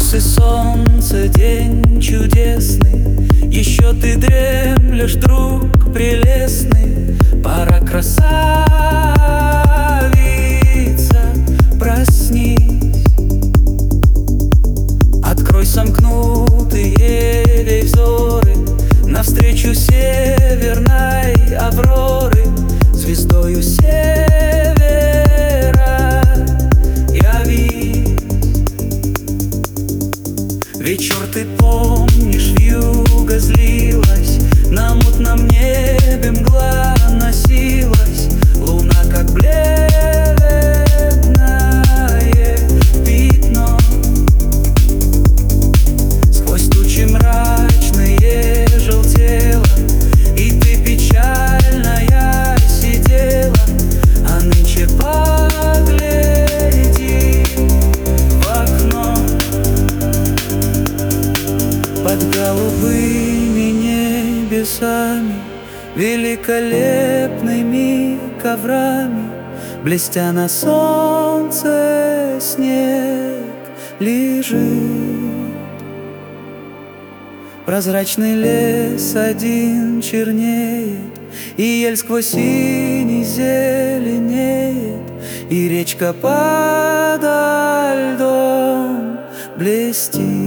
Марс и солнце, день чудесный, еще ты дремлешь, друг прелестный. Пора, красавица, проснись. Открой сомкнутые ей взоры навстречу северной авроры. Звездою севера явись. Вечер, ты помнишь, вьюга злилась, на мутном небе мгла носилась. Луна, как бледное пятно, сквозь тучи мрачные желтела. И ты печальная сидела, а нынче погляди в окно. Под голубыми небесами, великолепными коврами, блестя на солнце, снег лежит. Прозрачный лес один чернеет, и ель сквозь синий зеленеет, и речка подо льдом блестит.